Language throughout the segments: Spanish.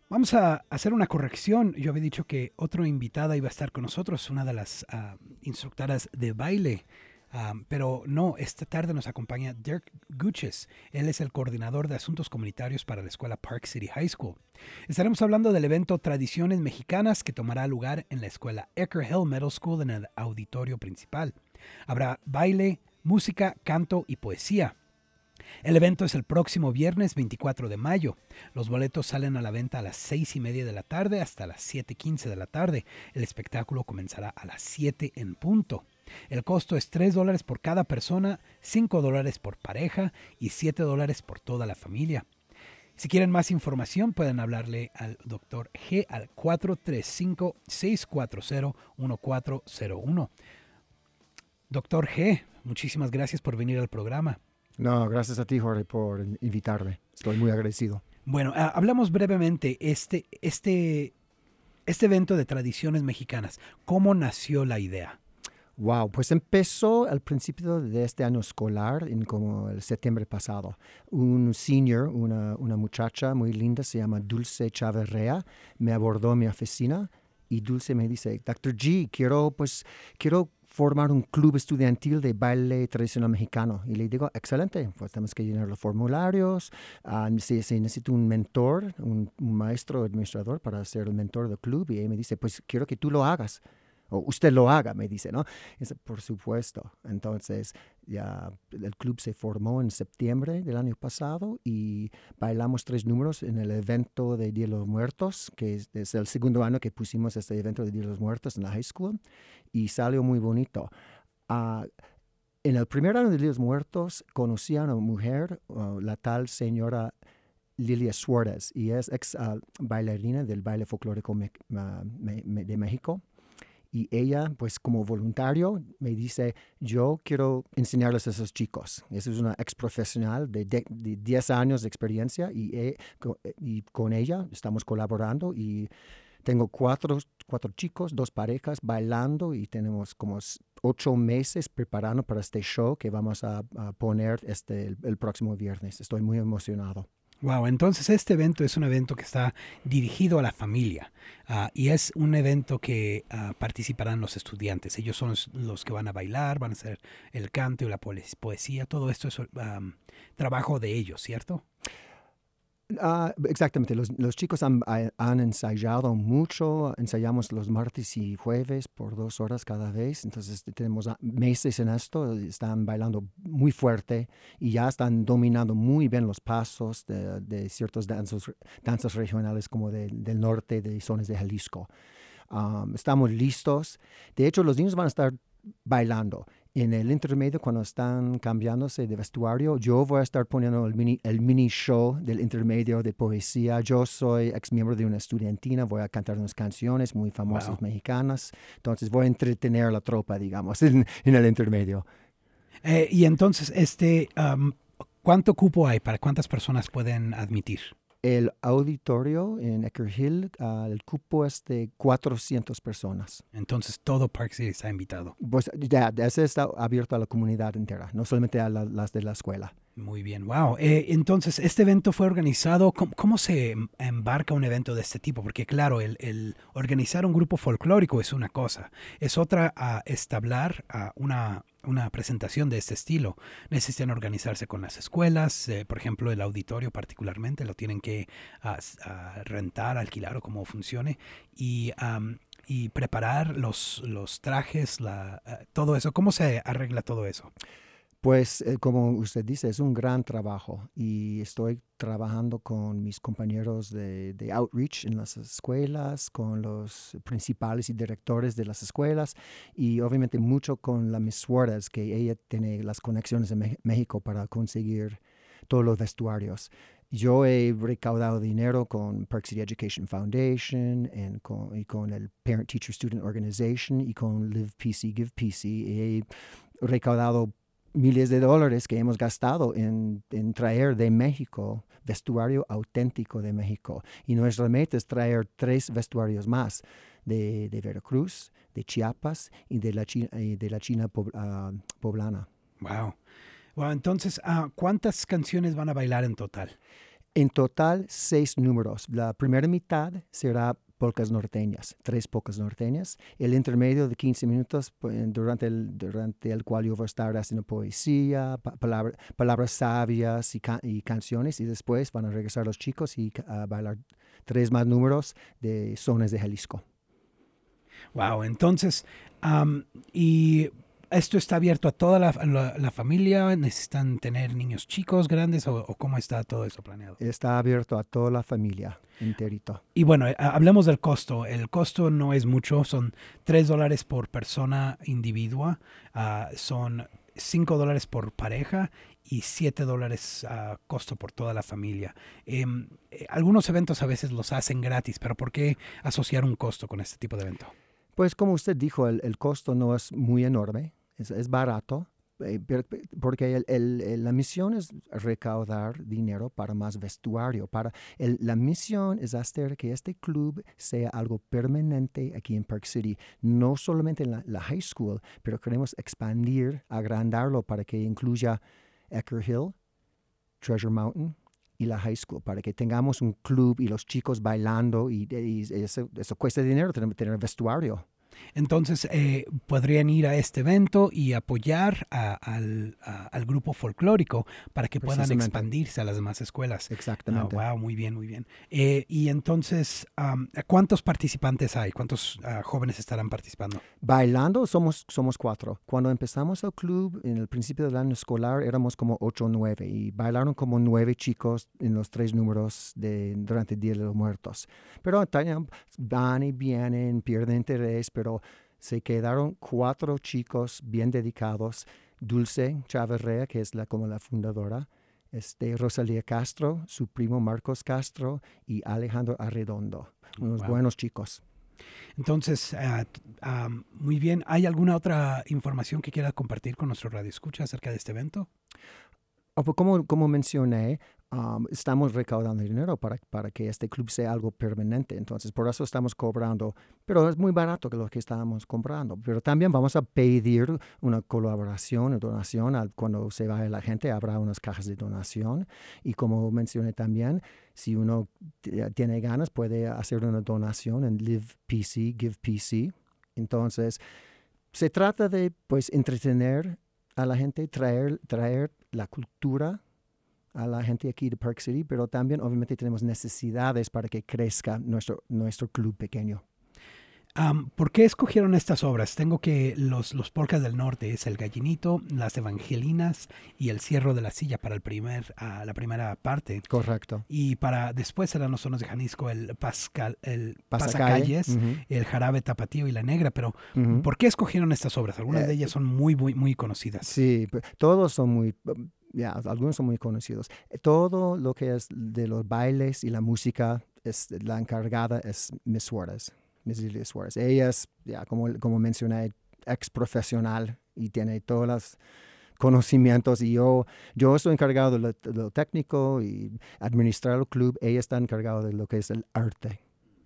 Vamos a hacer una corrección. Yo había dicho que otra invitada iba a estar con nosotros, una de las instructoras de baile. Pero no, esta tarde nos acompaña Dirk Guches. Él es el coordinador de asuntos comunitarios para la escuela Park City High School. Estaremos hablando del evento Tradiciones Mexicanas que tomará lugar en la escuela Ecker Hill Middle School en el auditorio principal. Habrá baile, música, canto y poesía. El evento es el próximo viernes 24 de mayo. Los boletos salen a la venta a las 6:30 de la tarde hasta las 7:15 de la tarde. El espectáculo comenzará a las 7 en punto. El costo es $3 por cada persona, $5 por pareja y $7 por toda la familia. Si quieren más información, pueden hablarle al Dr. G al 435-640-1401. Doctor G, muchísimas gracias por venir al programa. No, gracias a ti, Jorge, por invitarme. Estoy muy agradecido. Bueno, hablamos brevemente este evento de tradiciones mexicanas. ¿Cómo nació la idea? Wow, pues empezó al principio de este año escolar, en como el septiembre pasado. Un senior, una muchacha muy linda, se llama Dulce Chavarrea, me abordó en mi oficina y Dulce me dice, Dr. G, quiero formar un club estudiantil de baile tradicional mexicano. Y le digo, excelente, pues tenemos que llenar los formularios, si necesito un mentor, un maestro administrador para ser el mentor del club. Y ella me dice, pues quiero que tú lo hagas. O usted lo haga, me dice, ¿no? Dice, por supuesto. Entonces, ya el club se formó en septiembre del año pasado y bailamos 3 números en el evento de Día de los Muertos, que es el segundo año que pusimos este evento de Día de los Muertos en la high school, y salió muy bonito. En el primer año de Día de los Muertos conocí a una mujer, la tal señora Lilia Suárez, y es ex bailarina del baile folclórico de México. Y ella, pues como voluntario, me dice, yo quiero enseñarles a esos chicos. Esa es una ex profesional de 10 años de experiencia y con ella estamos colaborando y tengo cuatro chicos, 2 parejas bailando y tenemos como 8 meses preparando para este show que vamos a poner el próximo viernes. Estoy muy emocionado. Wow, entonces este evento es un evento que está dirigido a la familia y es un evento que participarán los estudiantes. Ellos son los que van a bailar, van a hacer el canto y la poesía. Todo esto es trabajo de ellos, ¿cierto? Exactamente, los chicos han ensayado mucho, ensayamos los martes y jueves por 2 horas cada vez, entonces tenemos meses en esto, están bailando muy fuerte y ya están dominando muy bien los pasos de ciertos danzas regionales como del norte, de zonas de Jalisco. Estamos listos, de hecho los niños van a estar bailando. En el intermedio, cuando están cambiándose de vestuario, yo voy a estar poniendo el mini show del intermedio de poesía. Yo soy ex miembro de una estudiantina, voy a cantar unas canciones muy famosas mexicanas. Entonces voy a entretener a la tropa, digamos, en el intermedio. Y entonces, ¿cuánto cupo hay? ¿Para cuántas personas pueden admitir? El auditorio en Ecker Hill, el cupo es de 400 personas. Entonces todo Park City está invitado. Pues ya, ese está abierto a la comunidad entera, no solamente a las de la escuela. Muy bien, wow. Entonces, este evento fue organizado. ¿Cómo se embarca un evento de este tipo? Porque claro, el organizar un grupo folclórico es una cosa. Es otra establecer una presentación de este estilo. Necesitan organizarse con las escuelas. Por ejemplo, el auditorio particularmente lo tienen que rentar, alquilar o cómo funcione. Y preparar los trajes, todo eso. ¿Cómo se arregla todo eso? Pues como usted dice, es un gran trabajo y estoy trabajando con mis compañeros de outreach en las escuelas, con los principales y directores de las escuelas y obviamente mucho con la Miss Suárez, que ella tiene las conexiones en México para conseguir todos los vestuarios. Yo he recaudado dinero con Park City Education Foundation y con el Parent Teacher Student Organization y con Live PC, Give PC. He recaudado miles de dólares que hemos gastado en traer de México vestuario auténtico de México. Y nuestra meta es traer 3 vestuarios más de Veracruz, de Chiapas y de la China poblana. Wow. Wow, entonces, ¿cuántas canciones van a bailar en total? En total, 6 números. La primera mitad será polcas norteñas, 3 polcas norteñas. El intermedio de 15 minutos durante el cual yo voy a estar haciendo poesía, palabras sabias y canciones. Y después van a regresar los chicos y a bailar 3 más números de sones de Jalisco. Wow, entonces, y esto está abierto a toda la familia. ¿Necesitan tener niños chicos, grandes o cómo está todo eso planeado? Está abierto a toda la familia enterito. Y bueno, hablemos del costo. El costo no es mucho, son $3 por persona individua, son $5 por pareja y $7 costo por toda la familia. Algunos eventos a veces los hacen gratis, pero ¿por qué asociar un costo con este tipo de evento? Pues como usted dijo, el costo no es muy enorme, es barato, porque la misión es recaudar dinero para más vestuario. La misión es hacer que este club sea algo permanente aquí en Park City, no solamente en la high school, pero queremos expandir, agrandarlo para que incluya Ecker Hill, Treasure Mountain y la high school, para que tengamos un club y los chicos bailando y eso cuesta dinero, tener vestuario. Entonces, podrían ir a este evento y apoyar al grupo folclórico para que puedan expandirse a las demás escuelas. Exactamente. Wow, muy bien, muy bien. Y entonces, ¿cuántos participantes hay? ¿Cuántos jóvenes estarán participando? Bailando somos 4. Cuando empezamos el club, en el principio del año escolar, éramos como 8 o 9 y bailaron como 9 chicos en los 3 números durante el Día de los Muertos. Pero van y vienen, pierden interés, pero se quedaron 4 chicos bien dedicados. Dulce Chavarrea, que es como la fundadora, Rosalía Castro, su primo Marcos Castro y Alejandro Arredondo, unos buenos chicos. Entonces, muy bien. ¿Hay alguna otra información que quiera compartir con nuestro radioescucha acerca de este evento? Como mencioné, estamos recaudando dinero para que este club sea algo permanente. Entonces, por eso estamos cobrando, pero es muy barato que lo que estamos comprando. Pero también vamos a pedir una colaboración o donación. Cuando se vaya la gente, habrá unas cajas de donación. Y como mencioné también, si uno tiene ganas, puede hacer una donación en LivePC, GivePC. Entonces, se trata de, pues, entretener a la gente, traer la cultura a la gente aquí de Park City, pero también obviamente tenemos necesidades para que crezca nuestro club pequeño. ¿Por qué escogieron estas obras? Tengo que los polcas del norte es el Gallinito, las Evangelinas y el Cierro de la Silla para la primera parte. Correcto. Y para después eran los sones de Jalisco, el Pasacalles, uh-huh. el Jarabe Tapatío y la Negra. Pero Uh-huh. ¿por qué escogieron estas obras? Algunas de ellas son muy, muy, muy conocidas. Sí, todos son muy... algunos son muy conocidos. Todo lo que es de los bailes y la música, la encargada es Miss Suárez. Miss Lilia Suárez. Ella es, como mencioné, ex profesional y tiene todos los conocimientos. Y yo estoy encargado de lo técnico y administrar el club. Ella está encargada de lo que es el arte.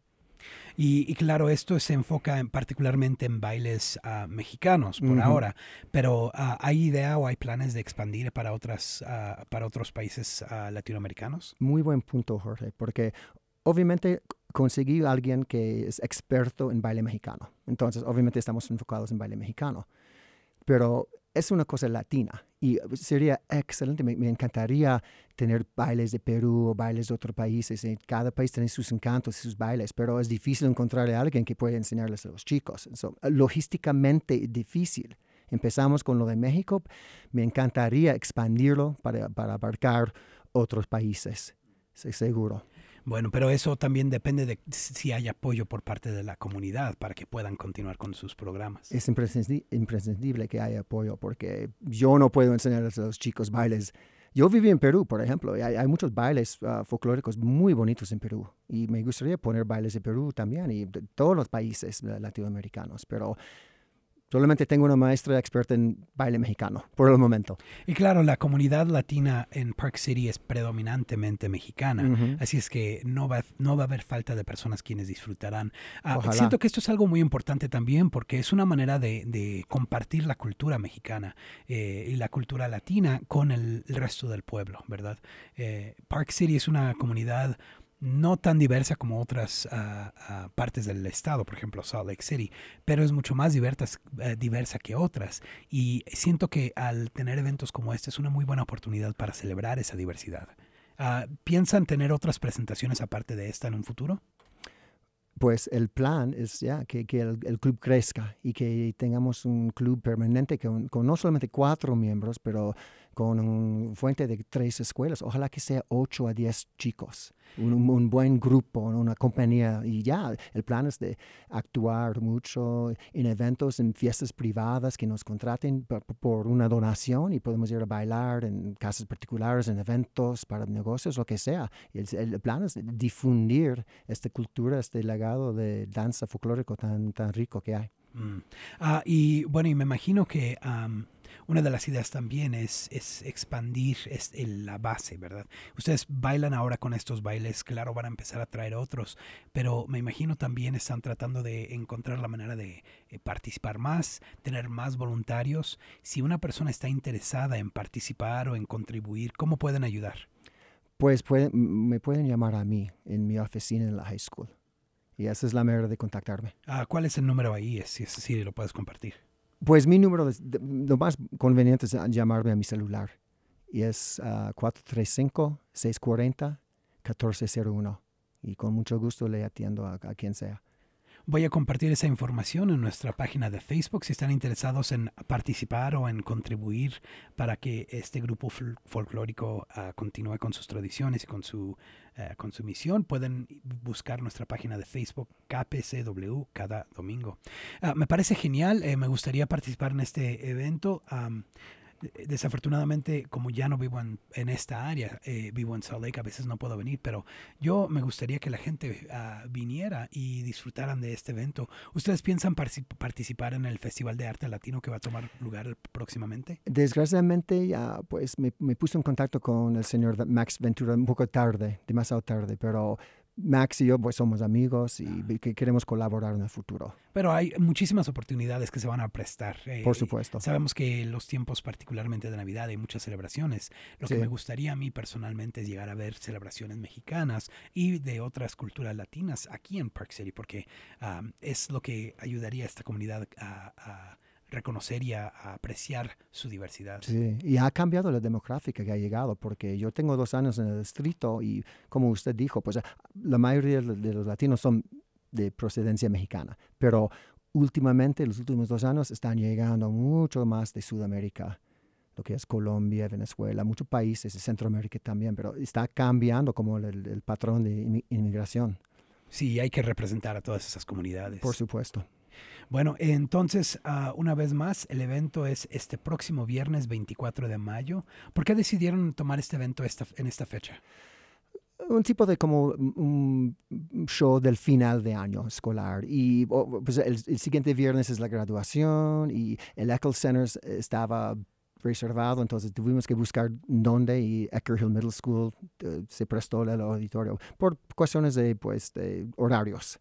Y claro, esto se enfoca particularmente en bailes mexicanos por uh-huh. ahora, pero ¿hay idea o hay planes de expandir para otros países latinoamericanos? Muy buen punto, Jorge, porque obviamente conseguí a alguien que es experto en baile mexicano. Entonces, obviamente estamos enfocados en baile mexicano. Pero es una cosa latina y sería excelente. Me encantaría tener bailes de Perú o bailes de otros países. Cada país tiene sus encantos y sus bailes, pero es difícil encontrarle a alguien que pueda enseñarles a los chicos. Logísticamente difícil. Empezamos con lo de México. Me encantaría expandirlo para abarcar otros países, seguro. Bueno, pero eso también depende de si hay apoyo por parte de la comunidad para que puedan continuar con sus programas. Es imprescindible que haya apoyo porque yo no puedo enseñarles a los chicos bailes. Yo viví en Perú, por ejemplo, y hay muchos bailes folclóricos muy bonitos en Perú. Y me gustaría poner bailes de Perú también y de todos los países latinoamericanos. Pero Solamente tengo una maestra experta en baile mexicano, por el momento. Y claro, la comunidad latina en Park City es predominantemente mexicana, Ujú. así es que no va a haber falta de personas quienes disfrutarán. Ojalá. Siento que esto es algo muy importante también porque es una manera de compartir la cultura mexicana y la cultura latina con el resto del pueblo, ¿verdad? Park City es una comunidad no tan diversa como otras partes del estado, por ejemplo Salt Lake City, pero es mucho más diversa que otras. Y siento que al tener eventos como este es una muy buena oportunidad para celebrar esa diversidad. ¿Piensan tener otras presentaciones aparte de esta en un futuro? Pues el plan es ya que el club crezca y que tengamos un club permanente con no solamente 4 miembros, pero con un fuente de 3 escuelas. Ojalá que sea 8 a 10 chicos, un buen grupo, una compañía. Y ya, el plan es de actuar mucho en eventos, en fiestas privadas que nos contraten por una donación y podemos ir a bailar en casas particulares, en eventos para negocios, lo que sea. Y el plan es difundir esta cultura, este legado de danza folclórico tan rico que hay. Y bueno, y me imagino que una de las ideas también es expandir la base, ¿verdad? Ustedes bailan ahora con estos bailes, claro, van a empezar a traer otros, pero me imagino también están tratando de encontrar la manera de participar más, tener más voluntarios. Si una persona está interesada en participar o en contribuir, ¿cómo pueden ayudar? Pues me pueden llamar a mí en mi oficina en la high school. Y esa es la manera de contactarme. ¿Cuál es el número ahí? Si lo puedes compartir. Pues mi número, lo más conveniente es llamarme a mi celular. Y es 435-640-1401. Y con mucho gusto le atiendo a quien sea. Voy a compartir esa información en nuestra página de Facebook si están interesados en participar o en contribuir para que este grupo folclórico continúe con sus tradiciones y con su misión. Pueden buscar nuestra página de Facebook KPCW cada domingo. Me parece genial, me gustaría participar en este evento. Desafortunadamente, como ya no vivo en esta área, vivo en Salt Lake, a veces no puedo venir, pero yo me gustaría que la gente viniera y disfrutaran de este evento. ¿Ustedes piensan participar en el Festival de Arte Latino que va a tomar lugar próximamente? Desgraciadamente, ya, pues me puse en contacto con el señor Max Ventura un poco tarde, demasiado tarde, pero Max y yo pues somos amigos y que queremos colaborar en el futuro. Pero hay muchísimas oportunidades que se van a prestar. Por supuesto. Sabemos que los tiempos, particularmente de Navidad, hay muchas celebraciones. Lo Sí. que me gustaría a mí personalmente es llegar a ver celebraciones mexicanas y de otras culturas latinas aquí en Park City, porque es lo que ayudaría a esta comunidad a reconocer y a apreciar su diversidad. Sí, y ha cambiado la demográfica que ha llegado, porque yo tengo 2 años en el distrito y como usted dijo, pues la mayoría de los latinos son de procedencia mexicana, pero últimamente, los últimos 2 años, están llegando mucho más de Sudamérica, lo que es Colombia, Venezuela, muchos países, de Centroamérica también, pero está cambiando como el patrón de inmigración. Sí, hay que representar a todas esas comunidades. Por supuesto. Bueno, entonces, una vez más, el evento es este próximo viernes 24 de mayo. ¿Por qué decidieron tomar este evento en esta fecha? Un tipo de como un show del final de año escolar. Y pues el siguiente viernes es la graduación y el Eccles Center estaba reservado, entonces tuvimos que buscar dónde y Ecker Hill Middle School se prestó el auditorio por cuestiones de horarios.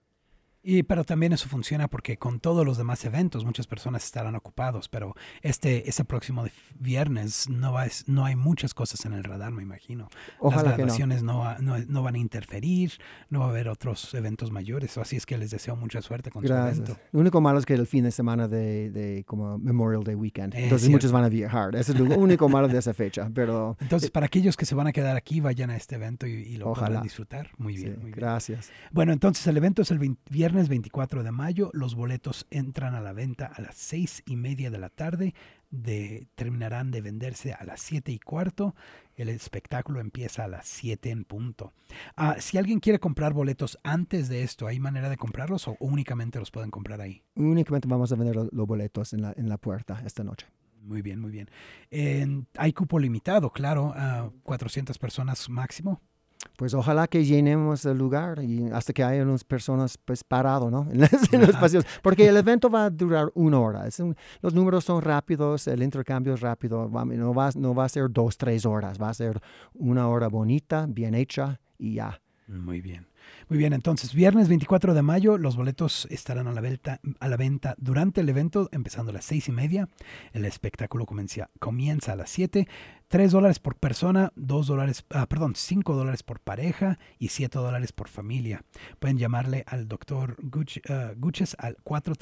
Pero también eso funciona porque con todos los demás eventos muchas personas estarán ocupados, pero este próximo viernes no hay muchas cosas en el radar, me imagino. Ojalá Las graduaciones que no. no van a interferir, no va a haber otros eventos mayores, así es que les deseo mucha suerte con Gracias. su evento. Lo único malo es que el fin de semana de como Memorial Day weekend, entonces cierto. muchos van a viajar. Eso es lo único malo de esa fecha, pero... Entonces, para aquellos que se van a quedar aquí, vayan a este evento y lo Ojalá. podrán disfrutar. Muy bien, Sí, muy bien. gracias. Bueno, entonces el evento es el viernes 24 de mayo. Los boletos entran a la venta a las 6:30 de la tarde. Terminarán de venderse a las 7:15. El espectáculo empieza a las 7 en punto. Si alguien quiere comprar boletos antes de esto, ¿hay manera de comprarlos o únicamente los pueden comprar ahí? Únicamente vamos a vender los boletos en la puerta esta noche. Muy bien, muy bien. Hay cupo limitado, claro, a 400 personas máximo. Pues ojalá que llenemos el lugar y hasta que haya unas personas pues parado, ¿no? En los pasillos. Porque el evento va a durar 1 hora. Los números son rápidos, el intercambio es rápido. No va a ser 2, 3 horas. Va a ser 1 hora bonita, bien hecha y ya. Muy bien. Muy bien, entonces, viernes 24 de mayo, los boletos estarán a la venta durante el evento, empezando a las 6:30. El espectáculo comienza a las 7. $3 por persona, $5 por pareja y $7 por familia. Pueden llamarle al Dr. Guches al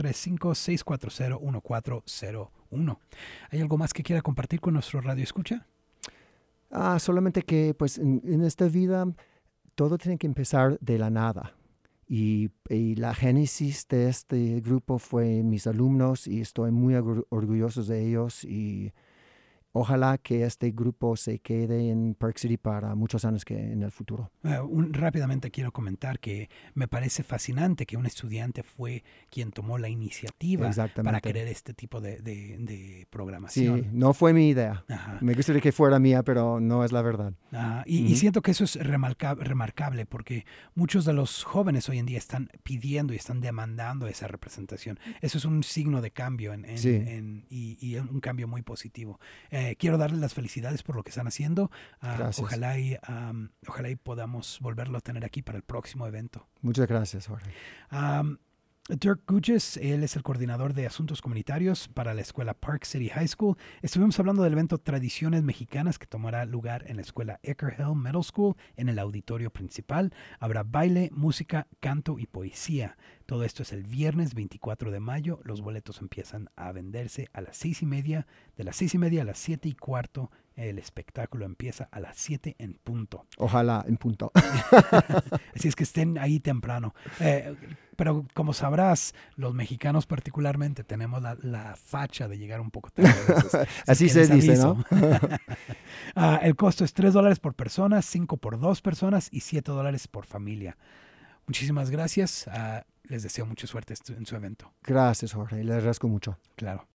435-640-1401. ¿Hay algo más que quiera compartir con nuestro radio escucha? Solamente que pues en esta vida todo tiene que empezar de la nada. Y la génesis de este grupo fue mis alumnos y estoy muy orgulloso de ellos y ojalá que este grupo se quede en Park City para muchos años en el futuro. Rápidamente quiero comentar que me parece fascinante que un estudiante fue quien tomó la iniciativa para querer este tipo de programación. Sí, no fue mi idea. Ajá. Me gustaría que fuera mía, pero no es la verdad. Y siento que eso es remarcable porque muchos de los jóvenes hoy en día están pidiendo y están demandando esa representación. Eso es un signo de cambio y un cambio muy positivo. Quiero darles las felicidades por lo que están haciendo. Ojalá y podamos volverlo a tener aquí para el próximo evento. Muchas gracias, Jorge. Dirk Guches, él es el coordinador de asuntos comunitarios para la escuela Park City High School. Estuvimos hablando del evento Tradiciones Mexicanas que tomará lugar en la escuela Ecker Hill Middle School en el auditorio principal. Habrá baile, música, canto y poesía. Todo esto es el viernes 24 de mayo. Los boletos empiezan a venderse a las 6:30. De las 6:30 a las 7:15. El espectáculo empieza a las 7 en punto. Ojalá en punto. Así es que estén ahí temprano. Pero como sabrás, los mexicanos particularmente tenemos la facha de llegar un poco tarde. Así se dice, ¿no? El costo es $3 por persona, 5 por 2 personas y $7 por familia. Muchísimas gracias. Les deseo mucha suerte en su evento. Gracias, Jorge. Le agradezco mucho. Claro.